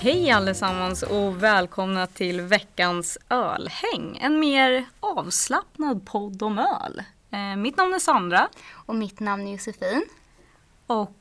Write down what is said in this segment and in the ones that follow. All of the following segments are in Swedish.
Hej allesammans och välkomna till veckans ölhäng. En mer avslappnad podd om öl. Mitt namn är Sandra. Och mitt namn är Josefin. Och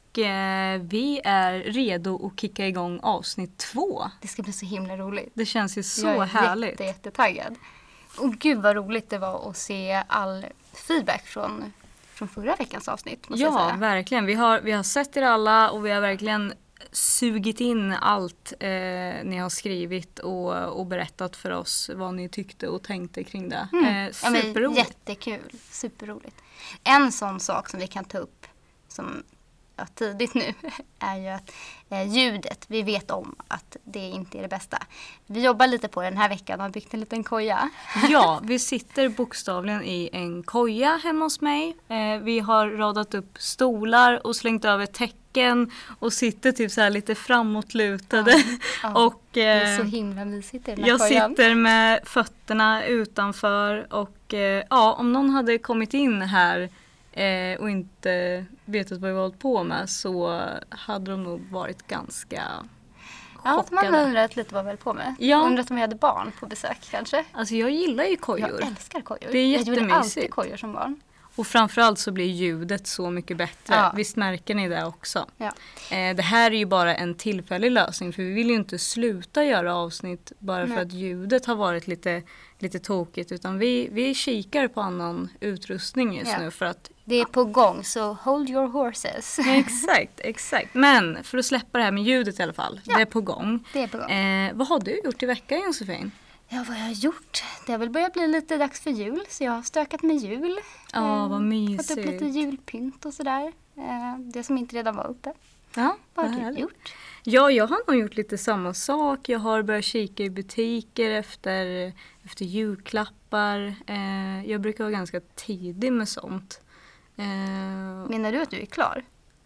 vi är redo att kicka igång avsnitt 2. Det ska bli så himla roligt. Det känns ju så härligt. Jag är jättetaggad. Och gud vad roligt det var att se all feedback från förra veckans avsnitt. Måste jag säga. Verkligen. Vi har sett er alla och vi har verkligen sugit in allt ni har skrivit och berättat för oss vad ni tyckte och tänkte kring det. Superroligt. Jättekul, superroligt. En sån sak som vi kan ta upp som tidigt nu är ju att ljudet, vi vet om att det inte är det bästa. Vi jobbar lite på den här veckan och har byggt en liten koja. Ja, vi sitter bokstavligen i en koja hemma hos mig. Vi har radat upp stolar och slängt över täcken och sitter typ så här lite framåtlutade. Ja. Och, det är så himla mysigt i den här jag kojan. sitter med fötterna utanför och om någon hade kommit in här och inte vetat vad vi har hållit på med så hade de nog varit ganska chockade. Ja, man undrat lite vad vi höll på med. Ja. Undrat om vi hade barn på besök kanske. Alltså jag gillar ju kojor. Jag älskar kojor. Det är jättemysigt. Jag gjorde alltid kojor som barn. Och framförallt så blir ljudet så mycket bättre. Ja. Visst märker ni det också? Ja. Det här är ju bara en tillfällig lösning. För vi vill ju inte sluta göra avsnitt bara för att ljudet har varit lite tokigt. Utan vi kikar på annan utrustning just nu för att... Det är på gång, så hold your horses. Exakt. Men för att släppa det här med ljudet i alla fall. Ja. Det är på gång. Det är på gång. Vad har du gjort i veckan, Josefin? Ja, vad jag har gjort? Det har väl börjat bli lite dags för jul, så jag har stökat med jul. Ja, vad mysigt. Fått upp lite julpynt och sådär. Det som inte redan var uppe. Ja, vad har du gjort? Ja, jag har nog gjort lite samma sak. Jag har börjat kika i butiker efter julklappar. Jag brukar vara ganska tidig med sånt. Menar du att du är klar?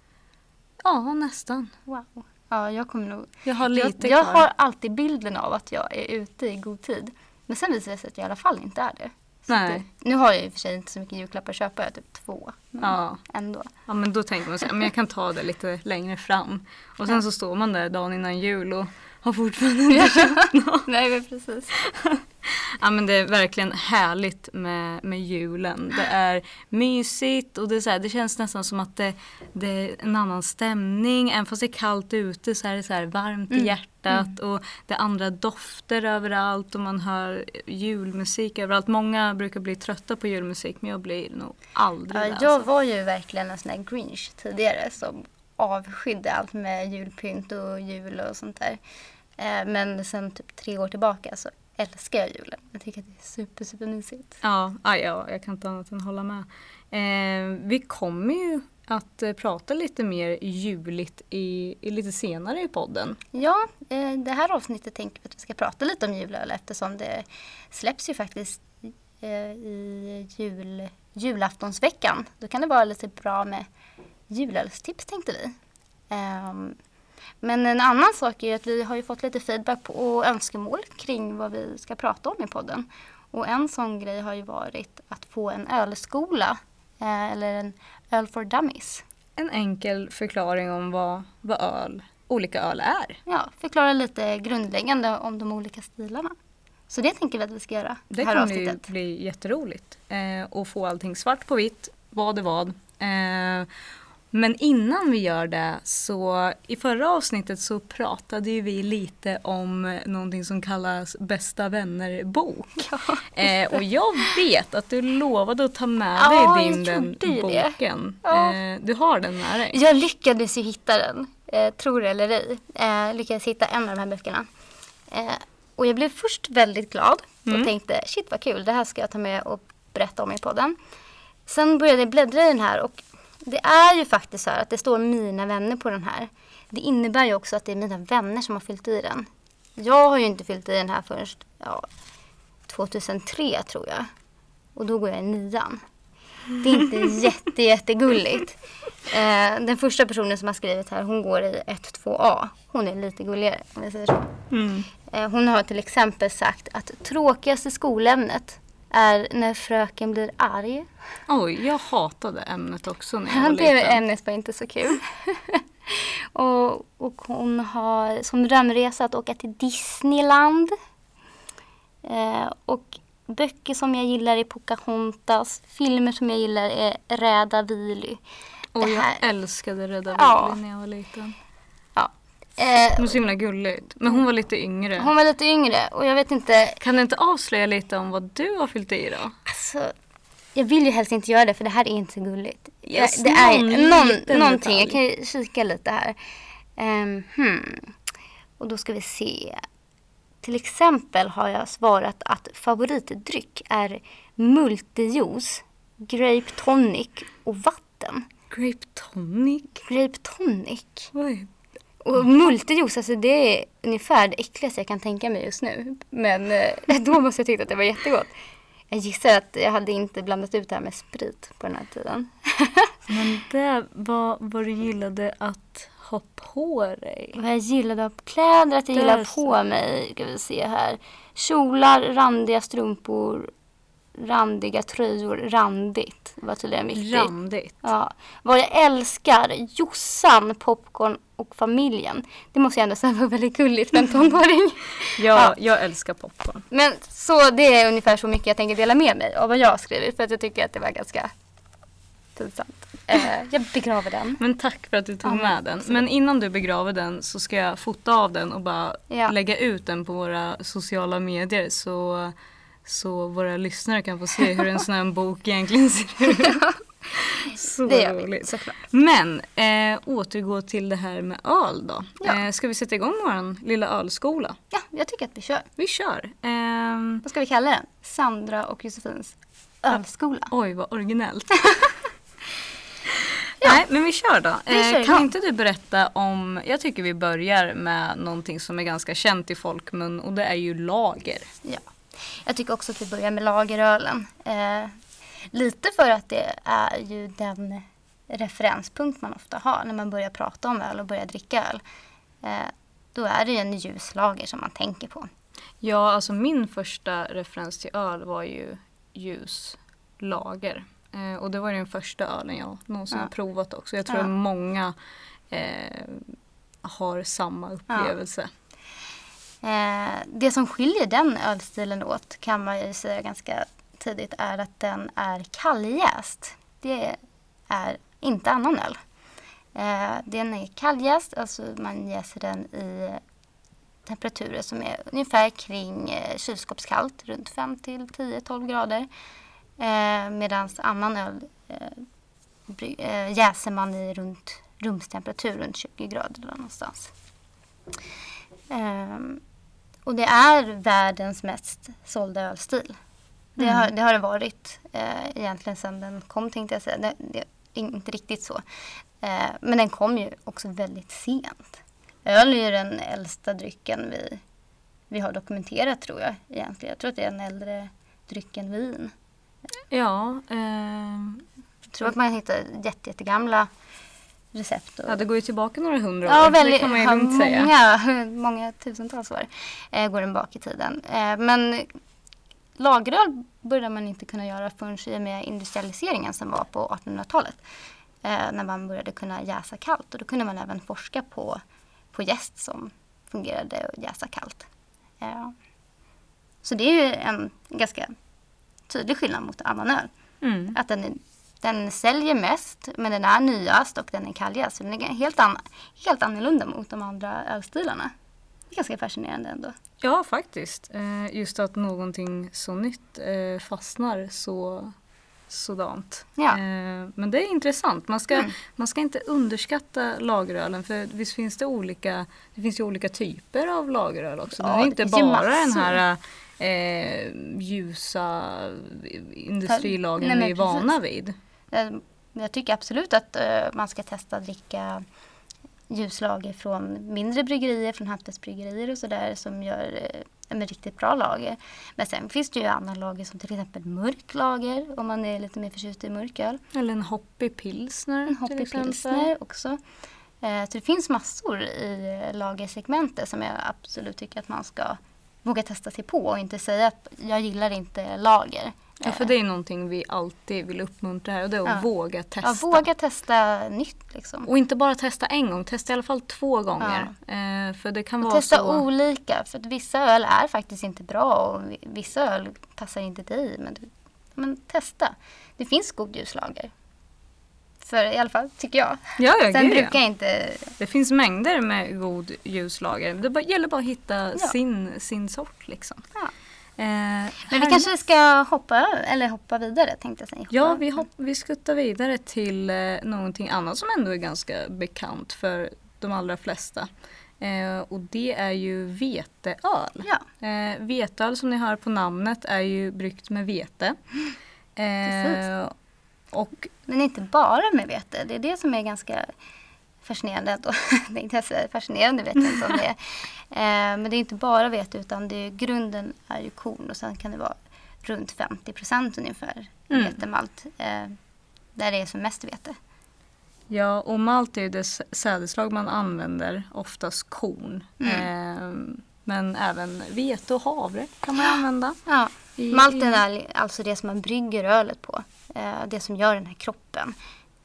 Ja, nästan. Wow. Ja, jag kommer nog... Jag har lite jag kvar. har alltid bilden av att jag är ute i god tid. Men sen visar det sig att jag i alla fall inte är det. Nej. Nu har jag i och för sig inte så mycket julklappar att köpa, jag har typ 2. Ja. Ändå. Ja, men då tänker man så här, men jag kan ta det lite längre fram. Och sen så står man där dagen innan jul och har fortfarande inte köpt något. Nej, men precis. Ja, men det är verkligen härligt med julen. Det är mysigt och det är så här, det känns nästan som att det är en annan stämning. Även fast det är kallt ute så är det så här varmt i hjärtat och det är andra dofter överallt och man hör julmusik överallt. Många brukar bli trötta på julmusik, men jag blir nog aldrig det. Jag var ju verkligen en sån här Grinch tidigare som avskydde allt med julpynt och jul och sånt där. Men sen typ 3 år tillbaka så älskar jag julen. Jag tycker att det är super mysigt. Ja, jag kan inte annat än hålla med. Vi kommer ju att prata lite mer juligt i lite senare i podden. Ja, det här avsnittet tänker vi att vi ska prata lite om julöl eftersom det släpps ju faktiskt i julaftonsveckan. Då kan det vara lite bra med julölstips, tänkte vi. Men en annan sak är att vi har ju fått lite feedback och önskemål kring vad vi ska prata om i podden. Och en sån grej har ju varit att få en ölskola eller en öl for dummies. En enkel förklaring om vad olika öl är. Ja, förklara lite grundläggande om de olika stilarna. Så det tänker vi att vi ska göra. Det här kommer ju bli jätteroligt. Och få allting svart på vitt, vad är vad. Men innan vi gör det så i förra avsnittet så pratade ju vi lite om någonting som kallas bästa vänner-bok. Ja. Och jag vet att du lovade att ta med dig den boken. Ja. Du har den med dig. Jag lyckades ju hitta den, tror det eller ej. Lyckades hitta en av de här böckerna. Och jag blev först väldigt glad och tänkte, shit vad kul, det här ska jag ta med och berätta om i podden. Sen började jag bläddra i den här och det är ju faktiskt så här att det står mina vänner på den här. Det innebär ju också att det är mina vänner som har fyllt i den. Jag har ju inte fyllt i den här förrän 2003 tror jag. Och då går jag i 9:an. Det är inte jättegulligt. Den första personen som har skrivit här, hon går i 1-2A. Hon är lite gulligare om jag säger så. Hon har till exempel sagt att tråkigaste skolämnet är när fröken blir arg. Oj, jag hatade ämnet också när jag var liten. Det ämnet var inte så kul. Och hon har som drömresa att åka till Disneyland. Och böcker som jag gillar är Pocahontas. Filmer som jag gillar är Rädda Willy. Och jag älskade Rädda Willy när jag var liten. Ja. Hon var så himla gulligt. Men hon var lite yngre. Hon var lite yngre och jag vet inte... Kan du inte avslöja lite om vad du har fyllt i då? Alltså, jag vill ju helst inte göra det för det här är inte så gulligt. Yes, det är någonting. Jag kan ju kika lite här. Och då ska vi se. Till exempel har jag svarat att favoritdryck är multijuice, grape tonic och vatten. Grape tonic? Grape tonic. Oj. Och multijuice, alltså det är ungefär det äckligaste jag kan tänka mig just nu. Men då måste jag tycka att det var jättegott. Jag gissar att jag hade inte blandat ut det här med sprit på den här tiden. Men det var vad du gillade att ha på dig. Vad jag gillade att kläder, att jag gillade på mig. Ska vi se här. Kjolar, randiga strumpor, randiga tröjor, randigt. Var tydligen viktigt. Randigt. Ja. Vad jag älskar, Jossan, popcorn och familjen. Det måste jag ändå säga var väldigt gulligt för en tonåring. Ja, jag älskar popcorn. Men så det är ungefär så mycket jag tänker dela med mig av vad jag har skrivit. För att jag tycker att det var ganska tidsamt. Jag begraver den. Men tack för att du tog med den. Men innan du begraver den så ska jag fota av den och bara lägga ut den på våra sociala medier. Så våra lyssnare kan få se hur en sån här bok egentligen ser ut. Så det gör roligt. Vi, såklart. Men återgå till det här med öl då. Ja. Ska vi sätta igång vår lilla ölskola? Ja, jag tycker att vi kör. Vi kör. Vad ska vi kalla den? Sandra och Josefins ölskola. Oj, vad originellt. Nej, men vi kör då. Kan inte du berätta om, jag tycker vi börjar med någonting som är ganska känt i folkmun och det är ju lager. Ja, jag tycker också att vi börjar med lagerölen. Lite för att det är ju den referenspunkt man ofta har när man börjar prata om öl och börjar dricka öl. Då är det ju en ljus lager som man tänker på. Ja, alltså min första referens till öl var ju ljus lager. Och det var ju den första ölen jag någonsin har provat också. Jag tror att många har samma upplevelse. Det som skiljer den ölstilen åt kan man ju säga ganska tidigt är att den är kalljäst. Det är inte annan öl. Den är kalljäst, alltså man jäser den i temperaturer som är ungefär kring kylskåpskallt, runt 5-10-12 grader. Medan annan öl jäser man i runt rumstemperatur, runt 20 grader eller någonstans. Och det är världens mest sålda ölstil. Det har det varit egentligen sedan den kom, tänkte jag säga. Det är inte riktigt så. Men den kom ju också väldigt sent. Öl är ju den äldsta drycken vi har dokumenterat, tror jag egentligen. Jag tror att det är en äldre dryck än vin. Ja. Jag tror att man hittar jättegamla recept. Ja, det går ju tillbaka några 100 år. Ja, väldigt, det kan man ju lugnt säga. Många tusentals år går den bak i tiden. Men lageröl började man inte kunna göra förrän i och med industrialiseringen som var på 1800-talet. När man började kunna jäsa kallt. Och då kunde man även forska på jäst som fungerade och jäsa kallt. Så det är ju en ganska tydlig skillnad mot annan öl. Att den säljer mest, men den är nyast och den är kalljäst. Så den är helt annorlunda mot de andra ölstilarna. Det är ganska fascinerande ändå. Ja, faktiskt. Just att någonting så nytt fastnar sådant. Ja. Men det är intressant. Man ska inte underskatta lagerölen, för visst finns det finns ju olika typer av lageröl också. Ja, det är inte bara den här ljusa industrilagen vi är vana vid. Jag tycker absolut att man ska testa att dricka ljuslager från mindre bryggerier, från hantverksbryggerier och sådär som gör en riktigt bra lager. Men sen finns det ju andra lager som till exempel mörklager om man är lite mer förtjust i mörköl. Eller en hoppig pilsner. En hoppig pilsner också. Så det finns massor i lagersegmentet som jag absolut tycker att man ska våga testa sig på och inte säga att jag gillar inte lager. Ja, för det är någonting vi alltid vill uppmuntra här och det är att våga testa. Ja, våga testa nytt liksom. Och inte bara testa en gång, testa i alla fall 2 gånger. För det kan vara testa så... olika, för att vissa öl är faktiskt inte bra och vissa öl passar inte dig. Men testa. Det finns god ljuslager. För i alla fall, tycker jag. Ja, Sen brukar jag inte... Det finns mängder med god ljuslager. Det gäller bara att hitta sin sort liksom. Ja. Men vi kanske ska hoppa vidare, tänkte jag säga. Ja, vi skuttar vidare till någonting annat som ändå är ganska bekant för de allra flesta. Och det är ju veteöl. Ja. Veteöl, som ni hör på namnet, är ju bryggt med vete. Precis. Och men inte bara med vete. Det är det som är ganska fascinerande. Fascinerande vet jag inte om det är. Men det är inte bara vete, utan grunden är ju korn. Och sen kan det vara runt 50% ungefär vetemalt. Där det är som mest vete. Ja, och malt är ju det sädeslag man använder, oftast korn. Men även vete och havre kan man använda. Ja. Malten är alltså det som man brygger ölet på. Det som gör den här kroppen.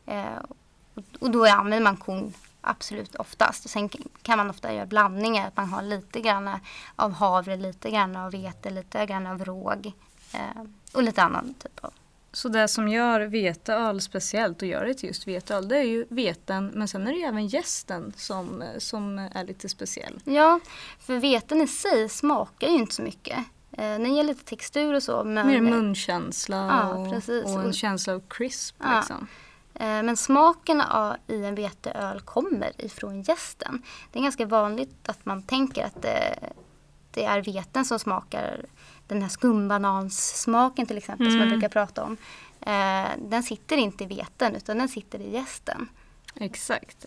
Och då använder man korn absolut oftast. Och sen kan man ofta göra blandningar. Att man har lite grann av havre, lite grann av vete, lite grann av råg. Och lite annan typ av. Så det som gör veteöl speciellt och gör det till just veteöl, det är ju veten, men sen är det ju även jästen som är lite speciell. Ja, för veten i sig smakar ju inte så mycket. Den ger lite textur och så. Men mer munkänsla och en känsla av crisp. Ja. Liksom. Men smaken i en veteöl kommer ifrån jästen. Det är ganska vanligt att man tänker att det är veten som smakar. Den här skumbanansmaken till exempel som man brukar prata om. Den sitter inte i veten utan den sitter i jästen. Exakt.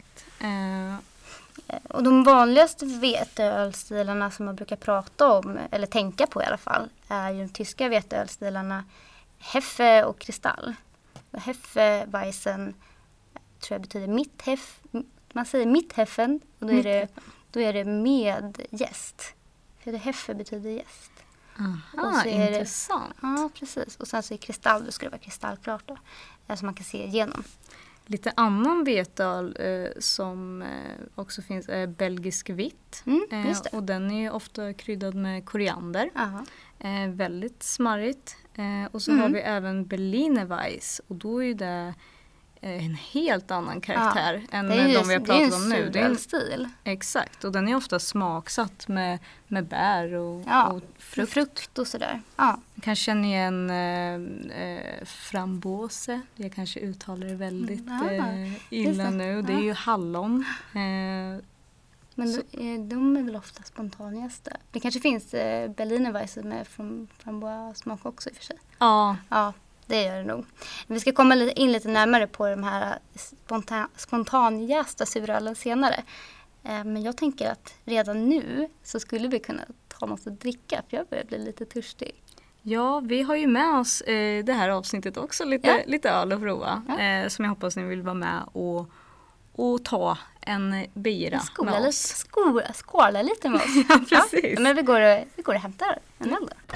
Och de vanligaste veteölstilarna som man brukar prata om, eller tänka på i alla fall, är ju de tyska veteölstilarna Heffe och Kristall. Heffe, Weissen, tror jag betyder man säger Mittheffen och då är det med jäst. För det Heffe betyder jäst. Aha, intressant. Ja, precis. Och sen så är kristall, då ska det vara kristallklart då. Så man kan se igenom. Lite annan veteöl som också finns är belgisk vitt. Just det. Och den är ju ofta kryddad med koriander. Väldigt smarrigt. Och så har vi även Berliner Weiss. Och då är ju det en helt annan karaktär än de vi har pratat om nu. Det är en stil. Exakt, och den är ofta smaksatt med bär och frukt och sådär. Ja. Jag kan känna igen frambuese. Jag kanske uttalar det väldigt illa nu. Det är ju hallon. Men de är väl ofta spontanjästa. Det kanske finns Berliner Weiss med framboa-smak också i och för sig. Ja. Ja, det gör det nog. Vi ska komma in lite närmare på de här spontanjästa surölen senare. Men jag tänker att redan nu så skulle vi kunna ta något att dricka. För jag börjar bli lite törstig. Ja, vi har ju med oss det här avsnittet också. Lite öl att prova. Som jag hoppas ni vill vara med och ta en bira med oss. Skåla lite med oss. Ja, precis. Ja, men vi går och hämtar en öl då.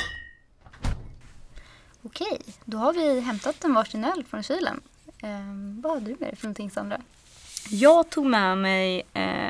Okej, då har vi hämtat en varsin öl från kylen. Vad har du med dig för någonting, Sandra? Jag tog med mig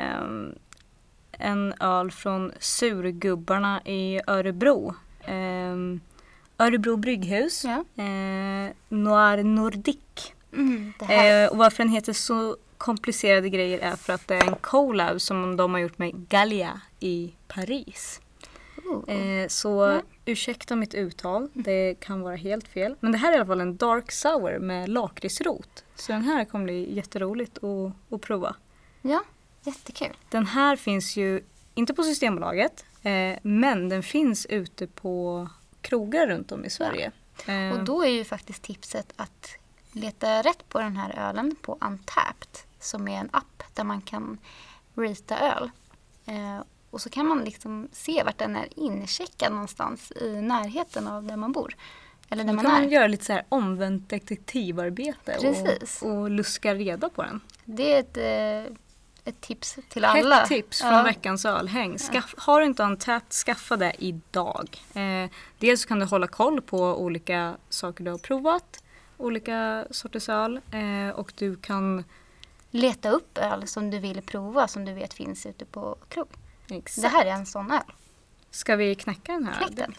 en öl från Surgubbarna i Örebro. Örebro brygghus. Ja. Noir Nordic. Och varför den heter så komplicerade grejer är för att det är en collab som de har gjort med Gallia i Paris. Så ursäkta mitt uttal, det kan vara helt fel. Men det här är i alla fall en dark sour med lakritsrot. Så den här kommer bli jätteroligt att prova. Ja, jättekul. Den här finns ju inte på Systembolaget, men den finns ute på krogar runt om i Sverige. Ja. Och då är ju faktiskt tipset att leta rätt på den här ölen på Untapped, som är en app där man kan rita öl. Och så kan man liksom se vart den är incheckad någonstans i närheten av där man bor. Eller där man kan man göra lite så här omvänt detektivarbete. Precis. Och luska reda på den. Det är ett tips till alla. Ett tips från veckans ölhäng. Har du inte en tät, skaffa det idag. Dels kan du hålla koll på olika saker du har provat. Olika sorters öl. Och du kan leta upp öl som du vill prova, som du vet finns ute på krog. Exakt. Det här är en sån öl. Ska vi knäcka den här? Knäck den.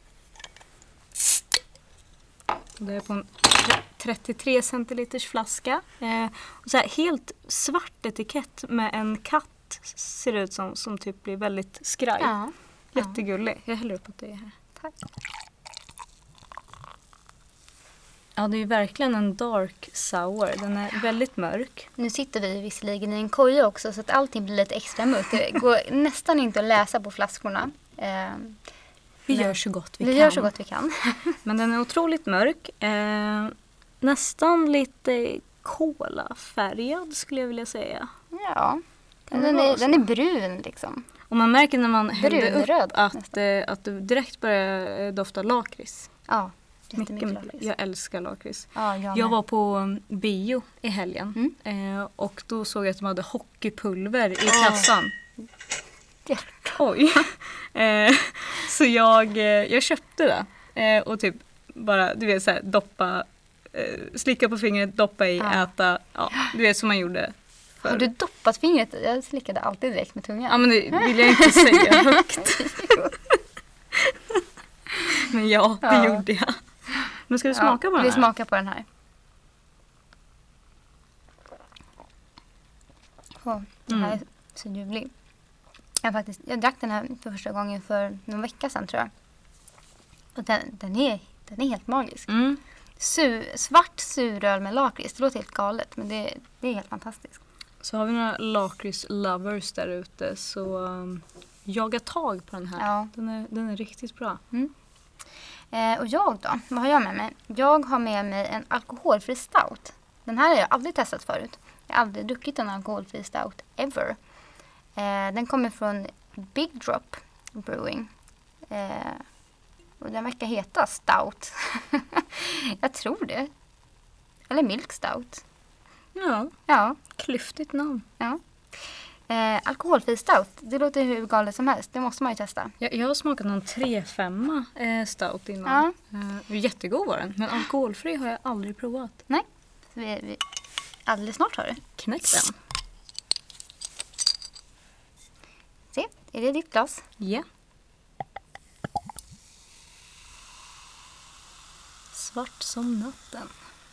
Det är på en 33 centiliters flaska. Och så här, helt svart etikett med en katt ser det ut som typ blir väldigt skraj. Ja. Jättegullig. Jag häller upp att det är här. Tack. Ja, det är verkligen en dark sour. Den är väldigt mörk. Nu sitter vi visserligen i en koja också så att allting blir lite extra mörkt. Det går nästan inte att läsa på flaskorna. Vi gör så gott vi Vi kan. gör så gott vi kan. Men den är otroligt mörk. Nästan lite kolafärgad skulle jag vilja säga. Ja, Kan det den vara är brun liksom. Och man märker när man häller Brunröd upp att det direkt börjar dofta lakrits. Ja, Mycket. jättemycket. Jag älskar lakrits. Ja, Jag var på bio i helgen och då såg jag att de hade hockeypulver i kassan. Oj. Så jag köpte det och typ bara, du vet så här, doppa, slicka på fingret, doppa i, äta. Ja, du vet som man gjorde förr. Har du doppat fingret i? Jag slickade alltid direkt med tungan. Ja, men det vill jag inte säga högt. Men ja, det gjorde jag. Men ska vi smaka på den här? Vi smakar på den här. Den här är så ljuvlig. Jag drack den här för första gången för någon vecka sedan tror jag. Och den är helt magisk. Svart suröl med lakrits. Det låter helt galet men det är helt fantastiskt. Så har vi några lakrits-lovers där ute så jaga tag på den här. Ja. Den är riktigt bra. Och jag då? Vad har jag med mig? Jag har med mig en alkoholfri stout. Den här har jag aldrig testat förut. Jag har aldrig druckit en alkoholfri stout ever. Den kommer från Big Drop Brewing. Och den verkar heta stout. Jag tror det. Eller milk stout. Ja. Klyftigt namn. Ja. Alkoholfri stout, det låter hur galet som helst. Det måste man ju testa. Jag har smakat någon 3-5 stout innan. Jättegod var den. Men alkoholfri har jag aldrig provat. Nej, vi alldeles snart har det. Knäck den. Se, är det ditt glas? Ja. Svart som natten.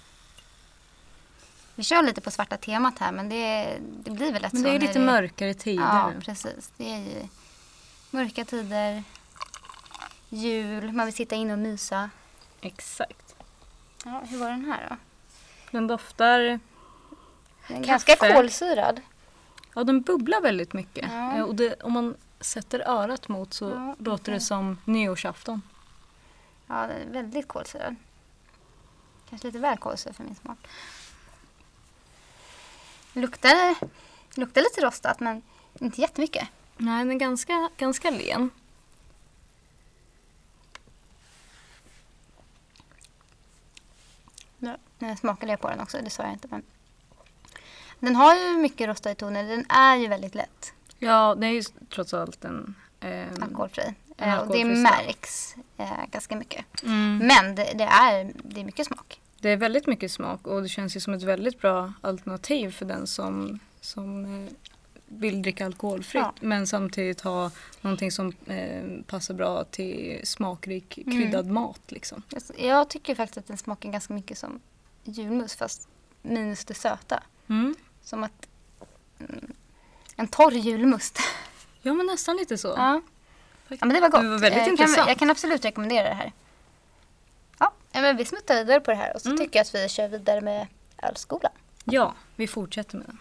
Vi kör lite på svarta temat här men det blir väl lätt så. Men det är lite mörkare tider. Ja, precis. Det är ju mörka tider, jul, man vill sitta inne och mysa. Exakt. Ja, hur var den här då? Den doftar Den är ganska kolsyrad. Ja, den bubblar väldigt mycket. Ja. Och om man sätter örat mot så låter det som nyårsafton. Ja, den är väldigt kolsyrad. Kanske lite väl kolsyrad för min smak. Luktar lite rostat men inte jättemycket. Nej, den är ganska len. Nu smakade jag på den också, det sa jag inte. Men den har ju mycket rostade toner, den är ju väldigt lätt. Ja, det är ju trots allt en alkoholfri. alkoholfri Och det märks ganska mycket. Men det är mycket smak. Det är väldigt mycket smak och det känns ju som ett väldigt bra alternativ för den som vill dricka alkoholfritt. Ja. Men samtidigt ha någonting som passar bra till smakrik kryddad mat. Liksom. Jag tycker faktiskt att den smakar ganska mycket som julmust fast minus det söta. Som att en torr julmust. Ja, men nästan lite så. Ja, men det var gott. Det var väldigt intressant. Jag kan absolut rekommendera det här. Ja, men vi smuttar vidare på det här och så tycker jag att vi kör vidare med ölskolan. Ja, vi fortsätter med den.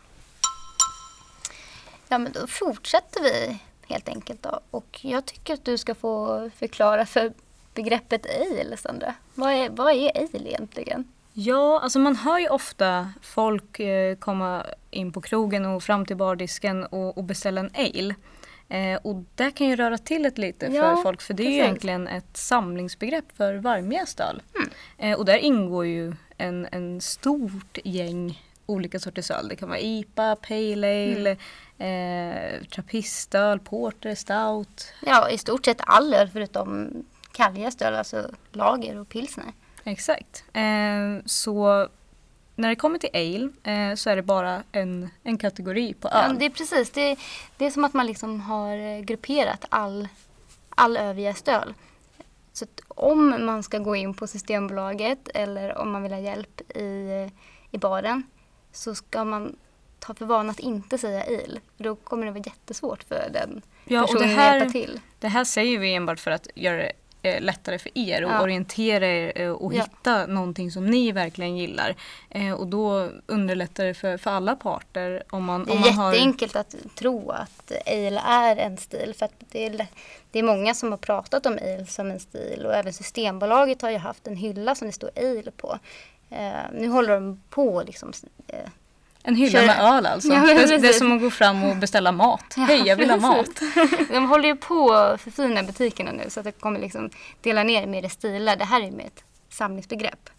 Ja, men då fortsätter vi helt enkelt då. Och jag tycker att du ska få förklara för begreppet ale, Sandra. Vad är ale egentligen? Ja, alltså man hör ju ofta folk komma in på krogen och fram till bardisken och beställa en ale. Och det kan ju röra till ett lite för folk, för det är ju egentligen ett samlingsbegrepp för varmjäst öl. Och där ingår ju en stort gäng olika sorters öl. Det kan vara IPA, Pale Ale, trappistöl, porter, stout. Ja, i stort sett all öl förutom kalljästöl, alltså lager och pilsner. Exakt. Så när det kommer till ale så är det bara en kategori på öl. Ja, det är precis. Det är som att man liksom har grupperat all överjästöl. Så att om man ska gå in på Systembolaget eller om man vill ha hjälp i baren så ska man ta för vana att inte säga ale. För då kommer det vara jättesvårt för den personen att hjälpa till. Det här säger vi enbart för att göra det lättare för er och orientera er och hitta någonting som ni verkligen gillar. Och då underlättar det för alla parter. Det är jätteenkelt att tro att ale är en stil. För att det är många som har pratat om ale som en stil. Och även Systembolaget har ju haft en hylla som det står ale på. Nu håller de på liksom... En hylla med öl alltså. Ja, det är som att gå fram och beställa mat. Ja, hej, jag vill ha mat. De håller ju på att förfina butikerna nu så att det kommer liksom dela ner mer i stilar. Det här är med ett samlingsbegrepp.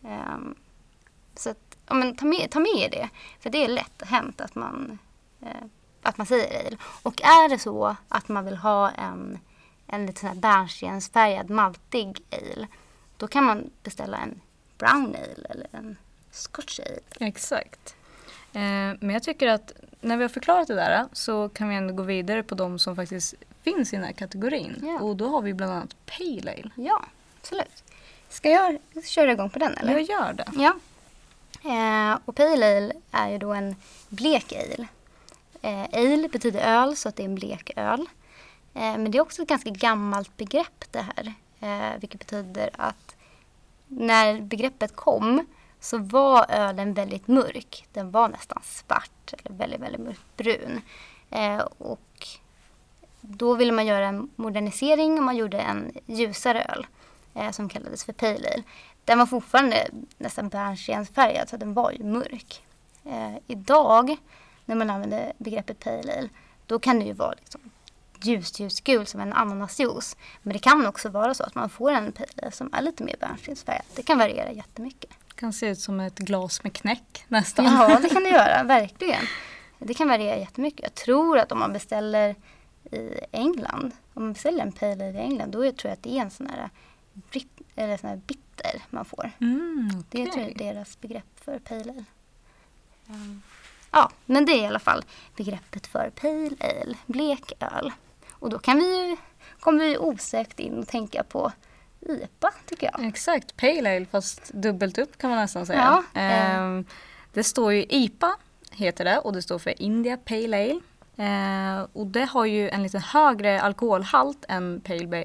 Så att, men ta med det. För det är lätt hänt att man säger ale. Och är det så att man vill ha en lite sån här bärnstensfärgad maltig ale. Då kan man beställa en brown ale eller en scotch ale. Exakt. Men jag tycker att när vi har förklarat det där så kan vi ändå gå vidare på de som faktiskt finns i den här kategorin. Ja. Och då har vi bland annat Pale Ale. Ja, absolut. Ska jag köra igång på den eller? Jag gör det. Ja. Och Pale Ale är ju då en blek ale. Ale betyder öl så att det är en blek öl. Men det är också ett ganska gammalt begrepp det här. Vilket betyder att när begreppet kom så var ölen väldigt mörk. Den var nästan svart eller väldigt, väldigt mörkbrun. Och då ville man göra en modernisering och man gjorde en ljusare öl som kallades för Pale Ale. Den var fortfarande nästan bärnstensfärgad så den var ju mörk. Idag när man använder begreppet Pale Ale då kan det ju vara liksom ljusgul som en ananasjuice. Men det kan också vara så att man får en Pale Ale som är lite mer bärnstensfärgad. Det kan variera jättemycket. Det kan se ut som ett glas med knäck nästan. Ja, det kan det göra, verkligen. Det kan variera jättemycket. Jag tror att om man beställer i England, om man beställer en Pale Ale i England, då tror jag att det är en sån här bitter man får. Okay. Det tror jag är deras begrepp för Pale Ale. Ja, men det är i alla fall begreppet för Pale Ale, blek öl. Och då kommer vi osökt in och tänka på IPA tycker jag. Exakt, Pale Ale fast dubbelt upp kan man nästan säga. Ja, det står ju IPA heter det och det står för India Pale Ale. Och det har ju en lite högre alkoholhalt än Pale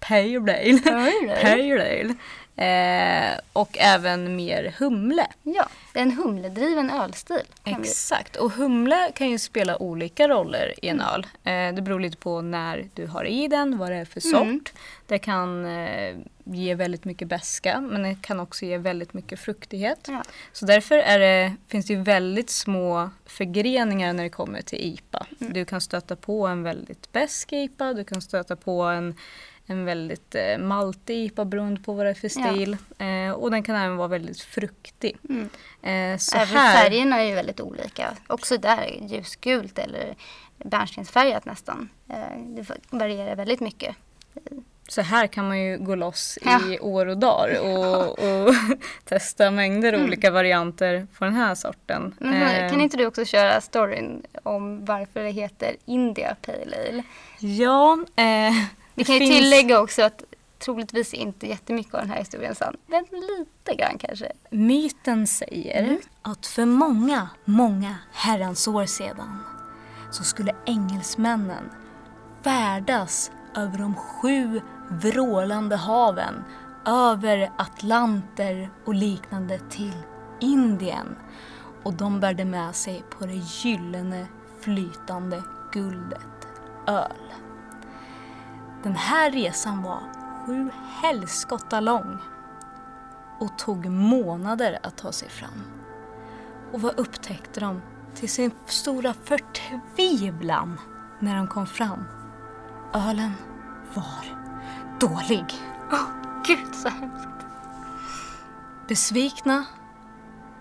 Ale. Och även mer humle. Ja, det är en humledriven ölstil. Exakt, och humle kan ju spela olika roller i en öl. Det beror lite på när du har i den, vad det är för sort. Det kan ge väldigt mycket beska men det kan också ge väldigt mycket fruktighet. Ja. Så därför finns det ju väldigt små förgreningar när det kommer till IPA. Du kan stöta på en väldigt besk IPA, du kan stöta på en väldigt maltig IPA beroende på vad det är för stil. Ja. Och den kan även vara väldigt fruktig. Så även färgerna är ju väldigt olika. Också där ljusgult eller bärnstensfärgat nästan. Det varierar väldigt mycket. Så här kan man ju gå loss i år och dagar och testa mängder olika varianter på den här sorten. Men kan inte du också köra storyn om varför det heter India Pale Ale? Ja, vi kan ju tillägga också att troligtvis inte jättemycket av den här historien sann. Men lite grann kanske. Myten säger att för många, många herrans år sedan så skulle engelsmännen färdas över de 7 vrålande haven, över Atlanter och liknande till Indien. Och de bärde med sig på det gyllene flytande guldet öl. Den här resan var 7 helskotta lång och tog månader att ta sig fram. Och vad upptäckte de till sin stora förtvivlan när de kom fram? Ölen var dålig. Gud så hemskt. Besvikna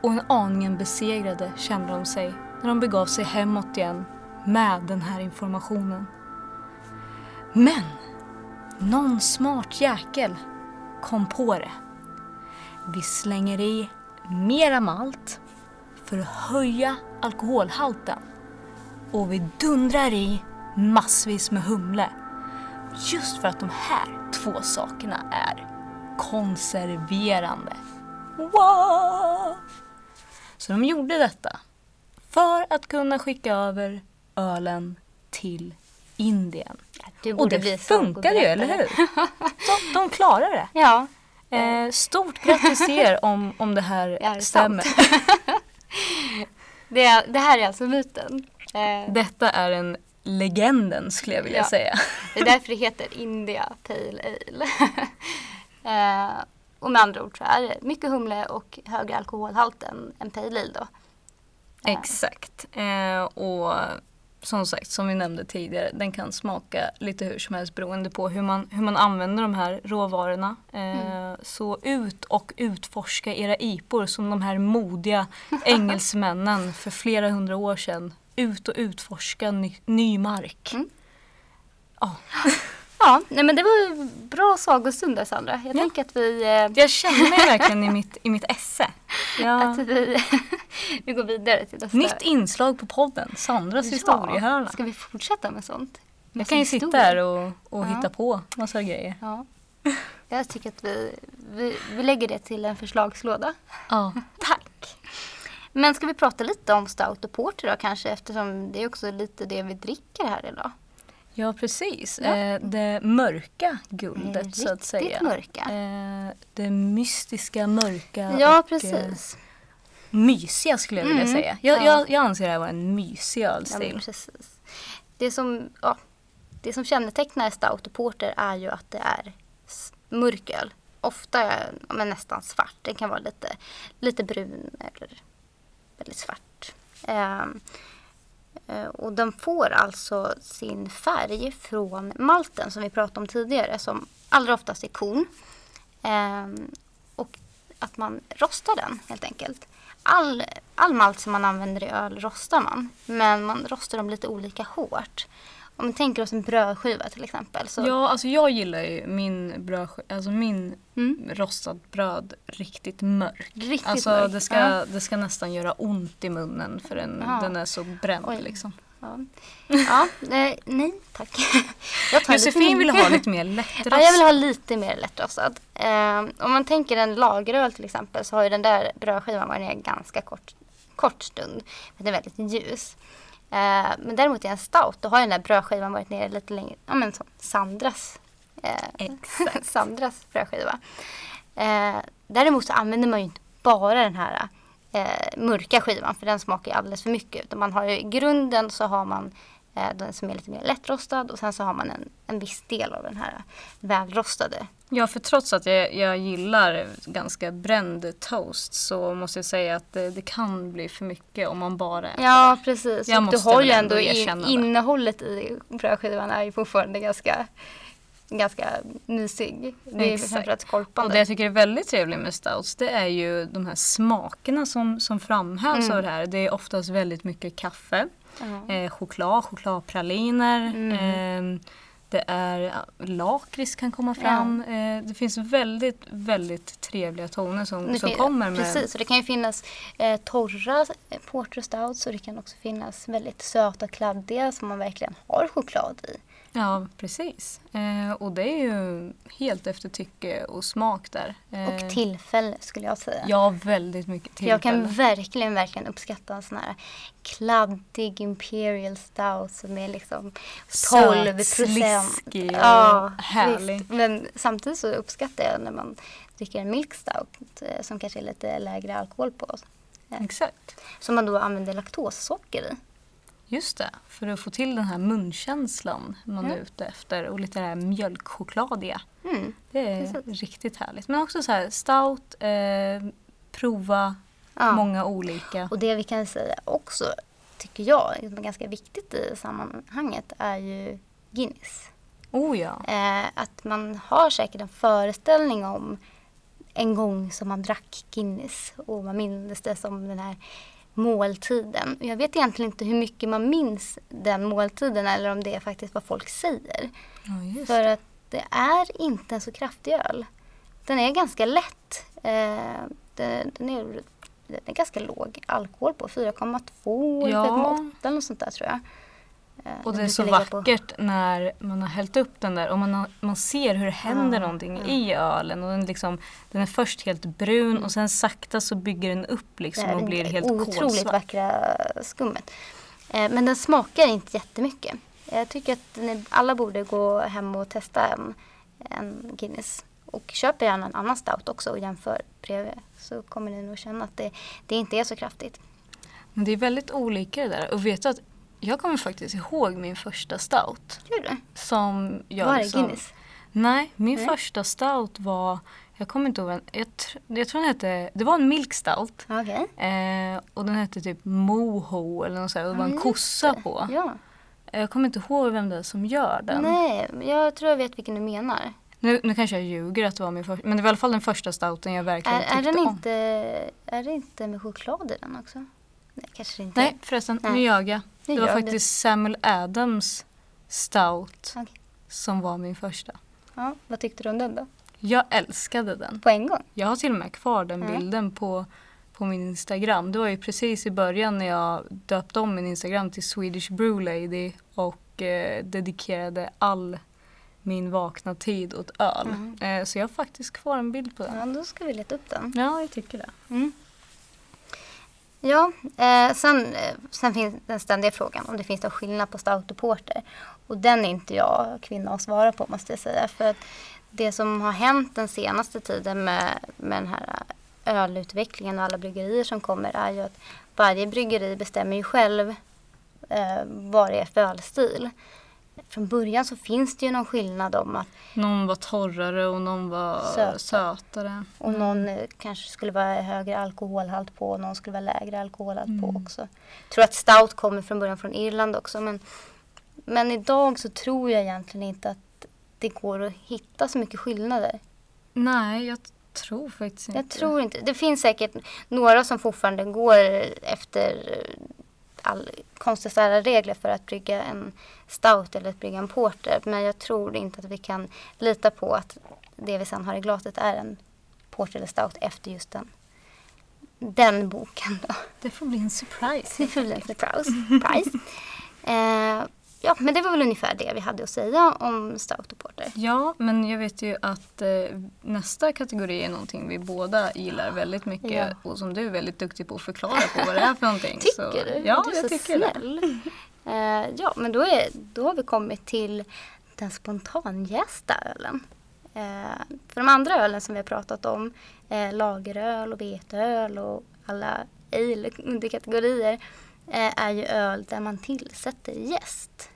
Och en aningen besegrade kände de sig när de begav sig hemåt igen med den här informationen. Men någon smart jäkel kom på det. Vi slänger i mera malt för att höja alkoholhalten. Och vi dundrar i massvis med humle. Just för att de här 2 sakerna är konserverande. Wow! Så de gjorde detta för att kunna skicka över ölen till Indien. Och det funkade ju, eller hur? De klarade det. Ja. Stort grattis till er om det här stämmer. Det här är alltså myten. Detta är en legenden skulle jag vilja säga. Det är därför det heter India Pale Ale. Och med andra ord så är det mycket humle och högre alkoholhalt än Pale Ale då. Exakt. Och som sagt, som vi nämnde tidigare, den kan smaka lite hur som helst beroende på hur man använder de här råvarorna. Så ut och utforska era IPor som de här modiga engelsmännen för flera 100 år sedan. Ut och utforska ny mark. Ja, nej men det var ju bra sagostund där, Sandra. Jag tänker att vi... Jag känner mig verkligen i mitt esse. Att vi går vidare till nästa. Nytt inslag på podden, Sandras historiehörna. Ska vi fortsätta med sånt? Jag kan ju sitta här och hitta på massa grejer. Ja. Jag tycker att vi lägger det till en förslagslåda. Ja, tack. Men ska vi prata lite om stout och porter då kanske, eftersom det är också lite det vi dricker här idag. Ja, precis. Det mörka guldet så att säga. Riktigt mörka. Det mystiska, mörka och precis. Mysiga skulle jag vilja säga. Jag anser det här vara en mysig ölstil. Ja, precis. Det som kännetecknar stout och porter är ju att det är mörköl. Ofta men nästan svart. Det kan vara lite brun eller väldigt svart. Och de får alltså sin färg från malten som vi pratade om tidigare, som allra oftast är korn. Och att man rostar den helt enkelt. All malt som man använder i öl rostar man, men man rostar dem lite olika hårt. Om man tänker oss en brödskiva till exempel. Så... Ja, alltså jag gillar ju min rostad bröd riktigt mörk. Riktigt mörk. Det ska nästan göra ont i munnen för den är så bränd liksom. Nej tack. Josefin vill ha lite mer lättrostad. Ja, jag vill ha lite mer lättrostad. Om man tänker en lageröl till exempel, så har ju den där brödskivan varit ner ganska kort stund. Den är väldigt ljus. Men däremot i en stout, då har den där brödskivan varit nere lite längre. Ja, men som Sandras brödskiva. Däremot så använder man ju inte bara den här mörka skivan, för den smakar ju alldeles för mycket. Utan man har ju i grunden så har man den som är lite mer lättrostad, och sen så har man en viss del av den här välrostade. Ja, för trots att jag gillar ganska bränd toast, så måste jag säga att det kan bli för mycket om man bara äter. Ja, precis. Jag du har ju ändå innehållet i brödskivan är ju fortfarande ganska mysig. Det är framförallt skorpande. Och det jag tycker är väldigt trevligt med stouts, det är ju de här smakerna som framhävs av det här. Det är oftast väldigt mycket kaffe, chokladpraliner, det är lakrits kan komma fram. Det finns väldigt, väldigt trevliga toner som kommer med. Precis, och det kan ju finnas torra porter stouts, och det kan också finnas väldigt söta, kladdiga som man verkligen har choklad i. Ja, precis. Och det är ju helt efter tycke och smak där. Och tillfälle skulle jag säga. Ja, väldigt mycket tillfälle. Jag kan verkligen uppskatta en sån här kladdig imperial stout som är liksom 12%. Sliskig och härlig. Visst. Men samtidigt så uppskattar jag när man dricker en milk stout som kanske är lite lägre alkohol på. Exakt. Som man då använder laktossocker i. Just det, för att få till den här munkänslan man är ute efter, och lite det här mjölkchokladiga. Det är riktigt härligt. Men också så här stout, prova många olika. Och det vi kan säga också, tycker jag, är ganska viktigt i sammanhanget, är ju Guinness. Oh ja. Att man har säkert en föreställning om en gång som man drack Guinness och man minns det som den här måltiden. Jag vet egentligen inte hur mycket man minns den måltiden eller om det är faktiskt vad folk säger. Ja, just För att det är inte en så kraftig öl. Den är ganska lätt. Den är ganska låg alkohol på 4,2 Ja. 5,8 eller något sånt där tror jag. Och det Den är så brukar ligga på- vackert när man har hällt upp den där och man ser hur det händer någonting i ölen. Och den är först helt brun och sen sakta så bygger den upp liksom och blir helt otroligt kolsvart. vackra skummet. Men den smakar inte jättemycket. Jag tycker att alla borde gå hem och testa en Guinness. Och köp gärna en annan stout också och jämför bredvid. Så kommer ni nog känna att det inte är så kraftigt. Men det är väldigt olika det där. Och vet du att jag kommer faktiskt ihåg min första stout. Gör du? Som jag Var det liksom- Guinness? Nej, min första stout var, jag kommer inte ihåg, jag tror den hette, det var en milk stout. Okej. Och den hette typ Moho eller något sånt. Och det var en kossa på. Ja. Jag kommer inte ihåg vem det är som gör den. Nej, jag tror jag vet vilken du menar. Nu kanske jag ljuger att det var min första, men det var i alla fall den första stouten jag verkligen Är tyckte den om. inte, är det inte med choklad i den också? Nej, kanske inte. Nej, förresten, nu Nej. ljög jag. Nu Det var ljög du. faktiskt Samuel Adams stout Okej. som var min första. Ja, vad tyckte du om den då? Jag älskade den. På en gång? Jag har till och med kvar den Mm. bilden på min Instagram. Det var ju precis i början när jag döpte om min Instagram till Swedish Brew Lady och dedikerade all min vakna tid åt öl. Så jag har faktiskt kvar en bild på den. Ja, då ska vi leta upp den. Ja, jag tycker det. Mm. Ja, sen finns den ständiga frågan om det finns någon skillnad på stout och porter. Och den är inte jag kvinna att svara på måste jag säga. För att det som har hänt den senaste tiden med den här ölutvecklingen och alla bryggerier som kommer är ju att varje bryggeri bestämmer ju själv vad det är för ölstil. Från början så finns det ju någon skillnad om att Någon var torrare och någon var sötare. och någon kanske skulle vara högre alkoholhalt på och någon skulle vara lägre alkoholhalt på också. Jag tror att stout kommer från början från Irland också. Men idag så tror jag egentligen inte att det går att hitta så mycket skillnader. Nej, jag tror faktiskt inte. Jag tror inte. Det finns säkert några som fortfarande går efter konstiga regler för att brygga en stout eller att brygga en porter. Men jag tror inte att vi kan lita på att det vi sen har i glaset är en porter eller stout efter just den boken då. Det får bli en surprise. Det får bli en surprise. Ja, men det var väl ungefär det vi hade att säga om stout och porter. Ja, men jag vet ju att nästa kategori är någonting vi båda gillar väldigt mycket. Ja. Och som du är väldigt duktig på att förklara på vad det är för någonting. Tycker du? Ja, Du är jag så tycker det. snäll. Ja, men då har vi kommit till den spontanjästa ölen. För de andra ölen som vi har pratat om, lageröl och veteöl och alla ale underkategorier, är ju öl där man tillsätter jäst.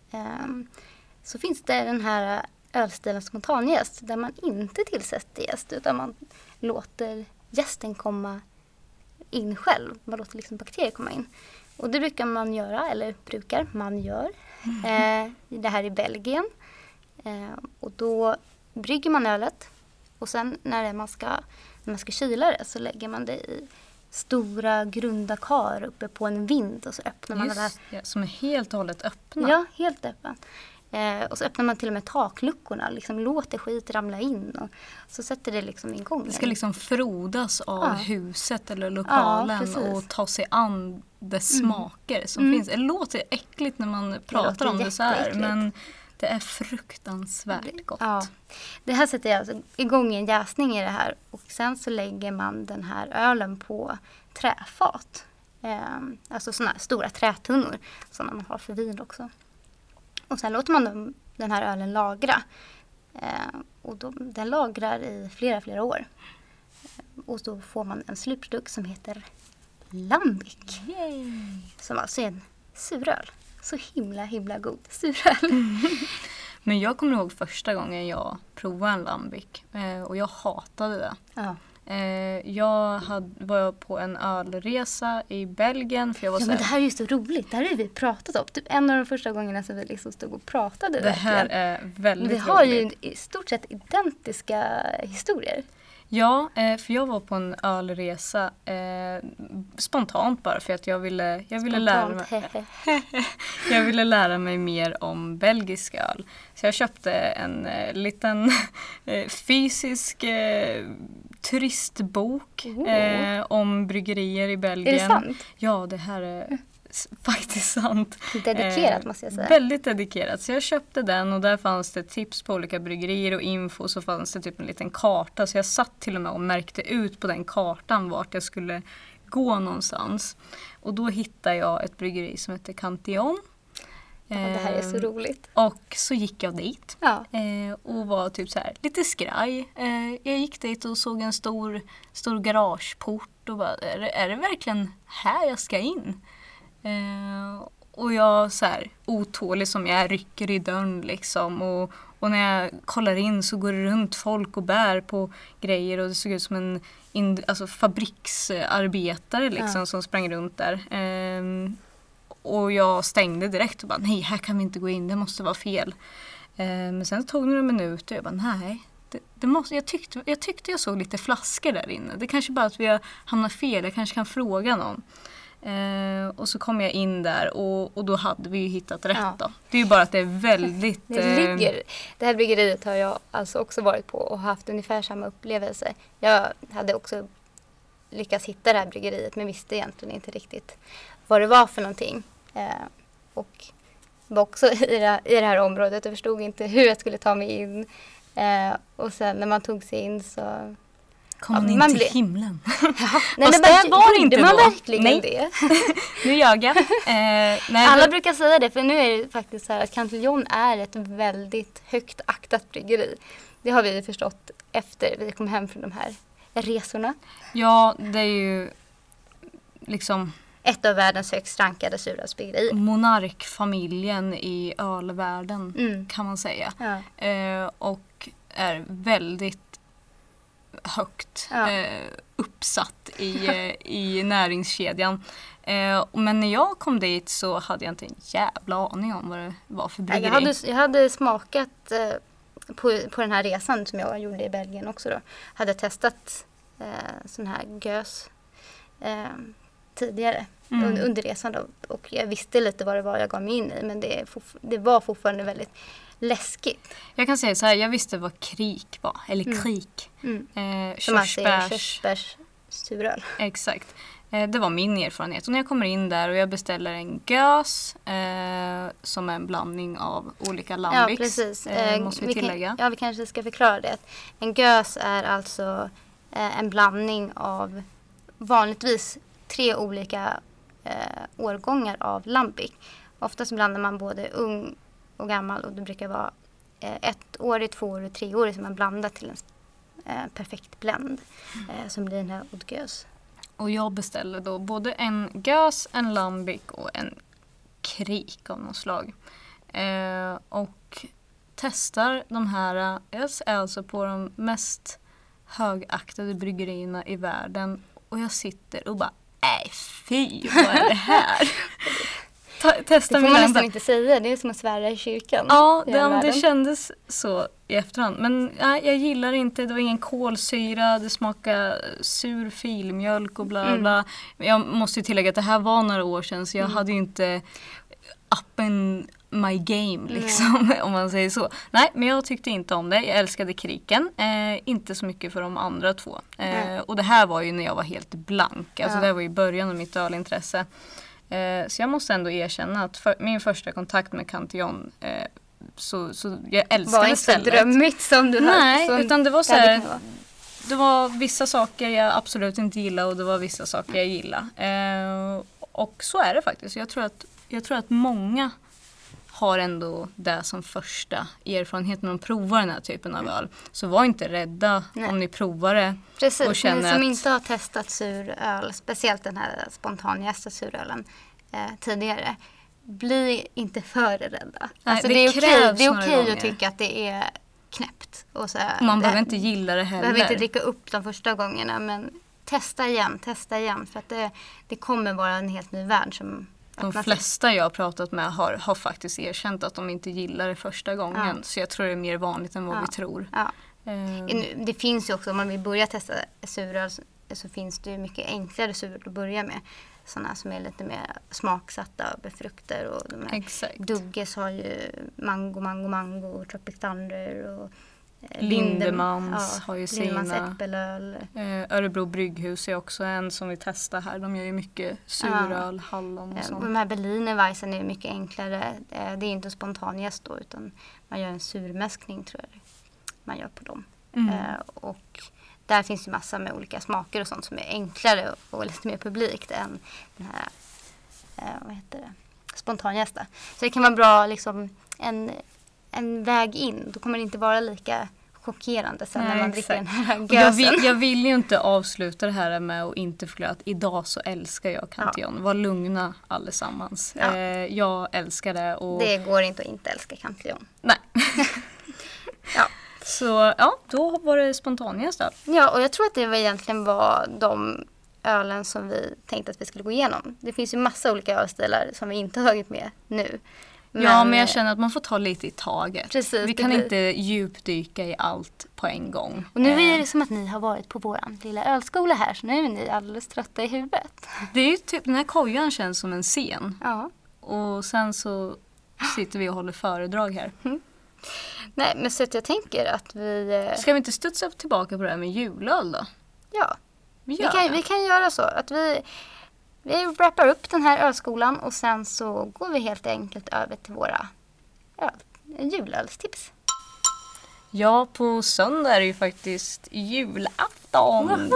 Så finns det den här ölstilen spontanjäst där man inte tillsätter jäst utan man låter jästen komma in själv. Man låter liksom bakterier komma in. Och det brukar man göra, eller man gör. Det här i Belgien. Och då brygger man ölet och sen när man ska kyla det så lägger man det i stora grunda kar uppe på en vind och så öppnar man det Ja, som är helt och hållet öppna. Ja, helt öppen. Och så öppnar man till och med takluckorna, liksom låter skit ramla in och så sätter det liksom igång. Det ska liksom frodas av huset eller lokalen precis. och ta sig an dess smaker som finns. Det låter äckligt när man pratar om det så här, jätteäckligt. men det är fruktansvärt gott. Ja. Det här sätter jag alltså igång en jäsning i det här och sen så lägger man den här ölen på träfat. Alltså sådana här stora trätunnor som man har för vin också. Och sen låter man den här ölen lagra. Och den lagrar i flera år. Och då får man en slutprodukt som heter lambic. Yay. Som alltså är en suröl. Så himla god suröl. Men jag kommer ihåg första gången jag provade en lambic och jag hatade det. Ja. Jag var på en ölresa i Belgien. För jag var Ja, så men här, det här är ju så roligt. Det här har vi pratat om. Typ en av de första gångerna som vi liksom stod och pratade. det här verkligen. är väldigt Vi har ju roligt. i stort sett identiska historier. Ja, för jag var på en ölresa spontant bara för att jag ville lära mig. Jag ville lära mig mer om belgisk öl. Så jag köpte en liten fysisk turistbok om bryggerier i Belgien. Är det sant? Ja, det här är faktiskt sant. Dedikerat måste jag säga. Väldigt dedikerat. Så jag köpte den och där fanns det tips på olika bryggerier och info. Så fanns det typ en liten karta. Så jag satt till och med och märkte ut på den kartan vart jag skulle gå någonstans. Och då hittade jag ett bryggeri som heter Cantillon. Ja, det här är så roligt. Och så gick jag dit. Ja. Och var typ så här lite skraj. Jag gick dit och såg en stor garageport och bara, är det verkligen här jag ska in? Och jag så här otålig som jag rycker i dörren liksom och när jag kollar in så går det runt folk och bär på grejer och det såg ut som en fabriksarbetare liksom som sprang runt där. Och jag stängde direkt och bara nej, här kan vi inte gå in, det måste vara fel. Men sen tog det några minuter och jag bara nej. Det måste, jag tyckte jag såg lite flaskor där inne. Det kanske bara att vi har hamnat fel, jag kanske kan fråga någon. Och så kom jag in där och då hade vi ju hittat rätt då. Det är ju bara att det är väldigt... Det här bryggeriet har jag alltså också varit på och haft ungefär samma upplevelse. Jag hade också lyckats hitta det här bryggeriet men visste egentligen inte riktigt vad det var för någonting. Och var också i det här området och förstod inte hur jag skulle ta mig in. Och sen när man tog sig in så... Kom man in till himlen? Ja, nej, det var inte man verkligen nej. Det. Nu ljög jag. Alla brukar säga det, för nu är det faktiskt så här att Cantillon är ett väldigt högt aktat bryggeri. Det har vi förstått efter vi kom hem från de här resorna. Ja, det är ju liksom... Ett av världens högst rankade surölsbryggerier. Monarkfamiljen i ölvärlden kan man säga. Ja. Och är väldigt högt uppsatt i näringskedjan. Men när jag kom dit så hade jag inte en jävla aning om vad det var för bryggeri. Jag hade smakat på den här resan som jag gjorde i Belgien också då. Hade testat sån här gös tidigare under resan då. Och jag visste lite vad det var jag gav mig in i, men det var fortfarande väldigt läskigt. Jag kan säga så här, jag visste vad krik var, eller krik. Körsbärssuröl. Exakt. Det var min erfarenhet. Och när jag kommer in där och jag beställer en gös som är en blandning av olika lambics. Ja, precis. Måste vi tillägga. Vi kanske ska förklara det. En gös är alltså en blandning av vanligtvis 3 olika årgångar av lambic. Oftast blandar man både ung och gammal och det brukar vara 1-årig, 2-årig, 3-årig som man blandar till en perfekt blend som blir den här odgös. Och jag beställde då både en gös, en lambic och en krik av något slag. Och testar de här, jag är alltså på de mest högaktade bryggerierna i världen och jag sitter och bara, fy, vad är det här? Det får man nästan inte säga, det är som att svära i kyrkan. Ja, det kändes så i efterhand. Men jag gillar inte, det var ingen kolsyra, det smakade sur filmjölk och bla bla. Jag måste ju tillägga att det här var några år sedan så jag hade ju inte appen my game liksom, om man säger så. Nej, men jag tyckte inte om det. Jag älskade kriken. Inte så mycket för de andra 2. Och det här var ju när jag var helt blank. Alltså det var ju början av mitt ölintresse. Så jag måste ändå erkänna att min första kontakt med Cantillon så jag älskade var inte stället. Drömmigt som du hade. Nej, utan det var så här, det var vissa saker jag absolut inte gillade och det var vissa saker jag gillade. Och så är det faktiskt. Jag tror att många har ändå det som första erfarenhet när de provar den här typen av öl. Så var inte rädda om ni provar det. Precis, och känner ni som inte har testat suröl, speciellt den här spontanjästa surölen tidigare, bli inte för rädda. Nej, alltså, det är okej att tycka att det är knäppt. Och så, man behöver inte gilla det heller. Behöver inte dricka upp de första gångerna, men testa igen. För att det kommer vara en helt ny värld som de flesta jag har pratat med har faktiskt erkänt att de inte gillar det första gången. Så jag tror det är mer vanligt än vad vi tror. Ja. Det finns ju också, om man vill börja testa suröl så finns det ju mycket enklare suröl att börja med. Sådana som är lite mer smaksatta av frukter. Och de här Exakt. Dugges har ju mango, Tropic Thunder och Lindemans har ju Lindemans sina. äppelöl. Örebro brygghus är också en som vi testar här. De gör ju mycket suröl, hallon och sånt. De här Berliner Weisen är mycket enklare. Det är inte spontanjäst då, utan man gör en surmäskning tror jag man gör på dem. Och där finns ju massa med olika smaker och sånt som är enklare och lite mer publikt än den här spontanjästa. Så det kan vara bra liksom en väg in. Då kommer det inte vara lika chockerande sen när man dricker den här gösen. Jag vill ju inte avsluta det här med att inte förklara att idag så älskar jag Cantillon. Var lugna allesammans. Ja. Jag älskar det. Och Det går inte att inte älska Cantillon. nej. Ja. Så ja, då var det spontanjäst då. Ja, och jag tror att det egentligen var de ölen som vi tänkte att vi skulle gå igenom. Det finns ju massa olika ölstilar som vi inte har tagit med nu. Men jag känner att man får ta lite i taget. Precis, vi kan inte djupdyka i allt på en gång. Och nu är det som att ni har varit på våran lilla ölskola här, så nu är ni alldeles trötta i huvudet. Det är ju typ, den här kojan känns som en scen. Ja. Och sen så sitter vi och håller föredrag här. Nej, men så att jag tänker att vi... Ska vi inte studsa tillbaka på det här med julöl då? Ja, Vi vi kan göra så att vi wrappar upp den här ölskolan och sen så går vi helt enkelt över till våra julölstips. Ja, på söndag är det ju faktiskt julafton.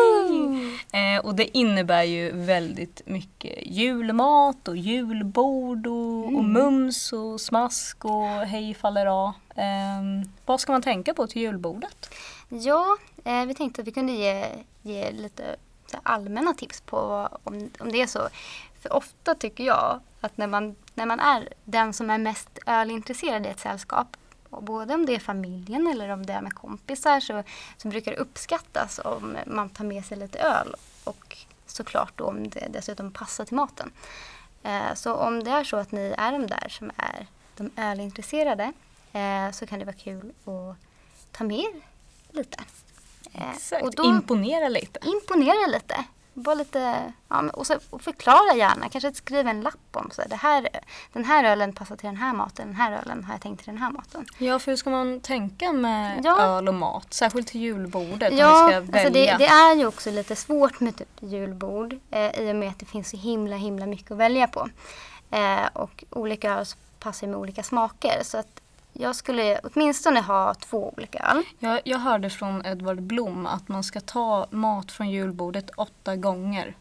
Och det innebär ju väldigt mycket julmat och julbord och mums och smask och hej faller av. Vad ska man tänka på till julbordet? Ja, vi tänkte att vi kunde ge lite så här allmänna tips på om det är så. För ofta tycker jag att när man är den som är mest ölintresserad i ett sällskap, och både om det är familjen eller om det är med kompisar, så brukar det uppskattas om man tar med sig lite öl. Och såklart då om det dessutom passar till maten. Så om det är så att ni är de där som är de ölintresserade, så kan det vara kul att ta med lite. Exakt, och då, imponera lite. Imponera lite. Bara lite, och förklara gärna. Kanske skriva en lapp om så den här ölen passar till den här maten. Den här ölen har jag tänkt till den här maten. Ja, för hur ska man tänka med öl och mat? Särskilt till julbordet. Ja, om vi ska välja. Det är ju också lite svårt med typ julbord. I och med att det finns så himla mycket att välja på. Och olika öl passar med olika smaker. Så att jag skulle åtminstone ha 2 olika öl. Jag hörde från Edvard Blom att man ska ta mat från julbordet 8 gånger.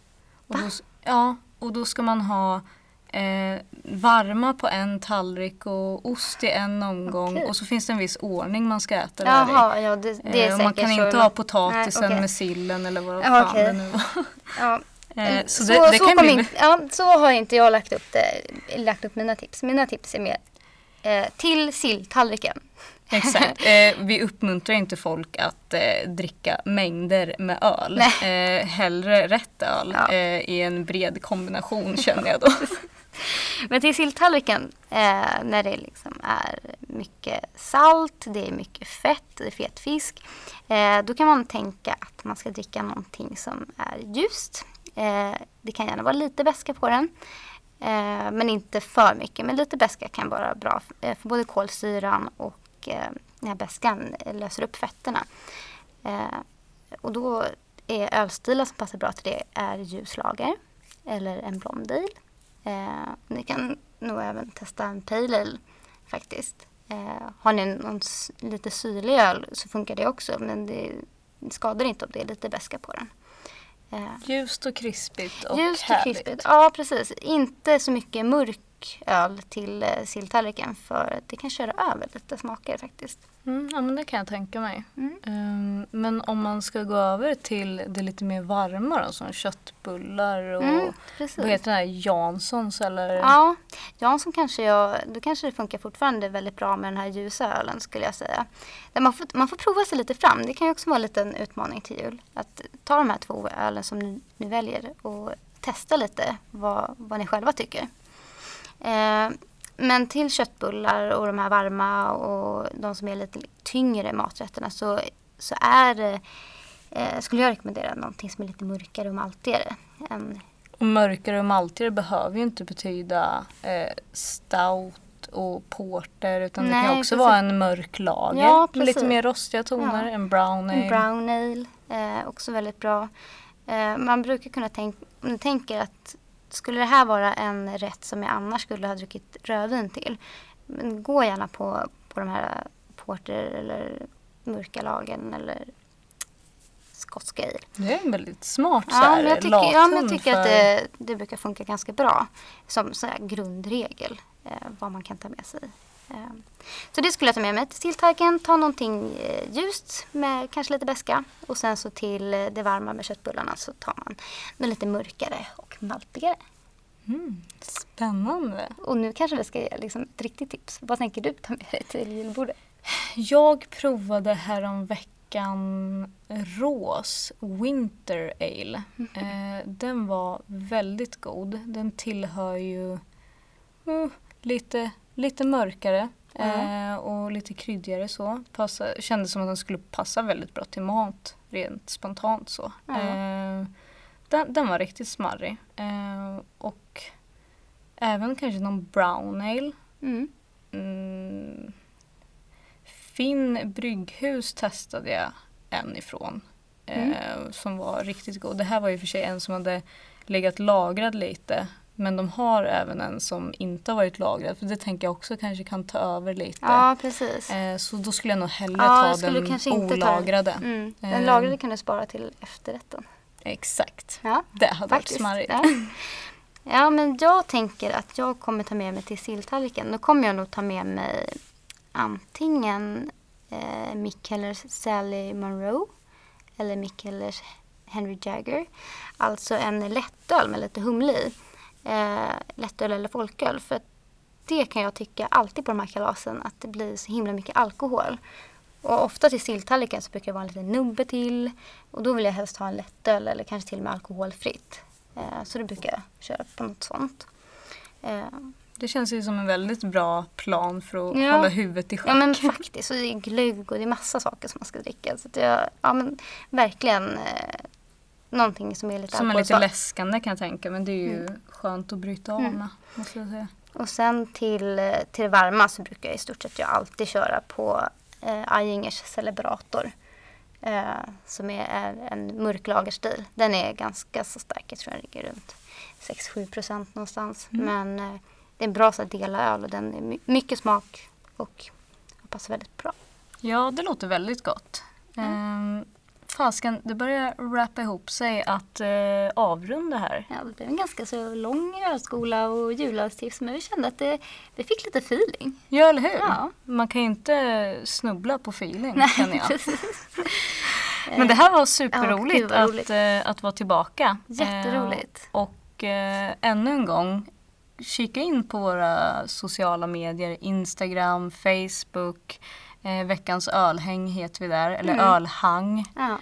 Och då ska man ha varma på en tallrik och ost i en omgång. Okay. Och så finns det en viss ordning man ska äta det här i. Ja, det är säkert. Man kan inte ha potatisen med sillen eller vad fan det nu var. Ja. Så har inte jag lagt upp mina tips. Mina tips är mer till silltallriken. Exakt. Vi uppmuntrar inte folk att dricka mängder med öl. Hellre rätt öl i en bred kombination, känner jag då. Men till silltallriken, när det liksom är mycket salt, det är mycket fett, det är fet fisk, då kan man tänka att man ska dricka någonting som är ljust. Det kan gärna vara lite beska på den. Men inte för mycket. Men lite beska kan vara bra för både kolsyran och den här beskan löser upp fetterna. Och då är ölstilar som passar bra till det är ljuslager eller en blond ale. Ni kan nog även testa en pale ale faktiskt. Har ni någon lite syrlig öl så funkar det också, men det skadar inte om det är lite beska på den. Ljust och krispigt och Ljust härligt. Och krispigt. Ja, precis. Inte så mycket mörk öl till silltallriken, för det kan köra över lite smaker faktiskt. Ja, men det kan jag tänka mig. Men om man ska gå över till det lite mer varma då, som köttbullar och vad heter det här, Janssons eller? Ja, Jansson då kanske det funkar fortfarande väldigt bra med den här ljusa ölen, skulle jag säga. Man får prova sig lite fram. Det kan ju också vara en liten utmaning till jul. Att ta de här 2 ölen som ni väljer och testa lite vad ni själva tycker. Men till köttbullar och de här varma och de som är lite tyngre maträtterna så är det, skulle jag rekommendera någonting som är lite mörkare och maltigare. Och mörkare och maltigare behöver ju inte betyda stout och porter, utan det kan också vara en mörk lager. Ja, med lite mer rostiga toner, en brown ale. En brown ale, också väldigt bra. Man brukar kunna tänka att skulle det här vara en rätt som jag annars skulle ha druckit rödvin till, men gå gärna på de här porter eller mörka lagen eller skotska ale. Det är en väldigt smart men jag tycker att det brukar funka ganska bra som så här grundregel vad man kan ta med sig. Så det skulle jag ta med mig till silltallriken. Ta någonting ljust med kanske lite beska. Och sen så till det varma med köttbullarna så tar man något lite mörkare och maltigare. Spännande. Och nu kanske vi ska ge liksom ett riktigt tips. Vad tänker du ta med dig till julbordet? Jag provade häromveckan Rås Winter Ale. Den var väldigt god. Den tillhör ju lite mörkare och lite kryddigare så. Kändes som att den skulle passa väldigt bra till mat, rent spontant så. Den var riktigt smarrig. Och även kanske någon brown ale. Finn brygghus testade jag en ifrån. Som var riktigt god. Det här var ju för sig en som hade legat lagrad lite. Men de har även en som inte har varit lagrad. För det tänker jag också kanske kan ta över lite. Ja, precis. Så då skulle jag nog hellre ta den olagrade. Den lagrade kan du spara till efterrätten. Exakt. Ja, det hade varit smarrigt. Ja, men jag tänker att jag kommer ta med mig till silltallriken. Då kommer jag nog ta med mig antingen Mikkellers Sally Monroe eller Mikkellers Henry Jagger. Alltså en lättöl med lite humle i. Lättöl eller folköl. För det kan jag tycka alltid på de här kalasen att det blir så himla mycket alkohol. Och ofta till silltallriken så brukar det vara en liten nubbe till. Och då vill jag helst ha en lättöl eller kanske till och med alkoholfritt. Så då brukar jag köra på något sånt. Det känns ju som en väldigt bra plan för att hålla huvudet i schack. Ja, men faktiskt. Och det är glögg och det är massa saker som man ska dricka. Så att men verkligen någonting som är lite som är lite läskande kan jag tänka. Men det är ju skönt att bryta av med, måste jag säga. Och sen till det varma så brukar jag i stort sett alltid köra på Ajingers Celebrator. Som är en mörklagerstil. Den är ganska så stark. Jag tror den ligger runt 6-7% någonstans. Men det är en bra så att dela öl och den är mycket smak och passar väldigt bra. Ja, det låter väldigt gott. Fasken, det börjar wrappa ihop sig att avrunda här. Ja, det blev en ganska så lång ölskola och julölstips, men vi kände att det fick lite feeling. Ja, eller hur? Ja. Man kan ju inte snubbla på feeling, känner jag. Men det här var superroligt att vara tillbaka. Jätteroligt. Och ännu en gång, kika in på våra sociala medier, Instagram, Facebook. Veckans ölhäng heter vi där, eller ölhang. Ja.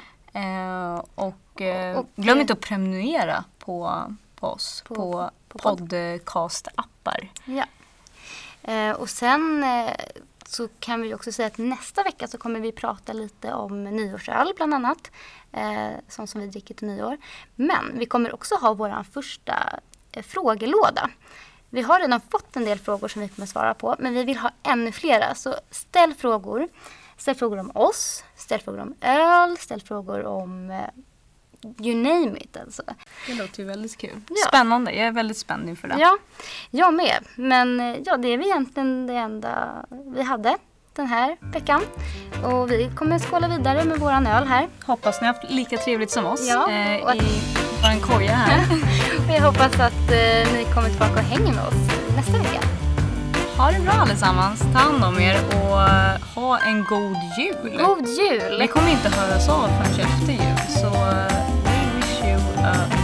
Och glöm inte att prenumerera på oss på podcast-appar. Ja. Och sen så kan vi också säga att nästa vecka så kommer vi prata lite om nyårsöl bland annat. Sånt som vi dricker till nyår. Men vi kommer också ha vår första frågelåda. Vi har redan fått en del frågor som vi kommer svara på, men vi vill ha ännu flera. Så ställ frågor. Ställ frågor om oss, ställ frågor om öl, ställ frågor om you name it. Alltså. Det låter ju väldigt kul. Ja. Spännande, jag är väldigt spänd inför det. Ja, jag med. Men ja, det är egentligen det enda vi hade den här veckan. Och vi kommer skåla vidare med våran öl här. Hoppas ni har haft lika trevligt som oss i vår koja här. Och jag hoppas att ni kommer tillbaka och hänger med oss nästa vecka. Ha det bra allesammans. Ta hand om er och ha en god jul. God jul! Vi kommer inte höras av förrän efter jul. Så we wish you a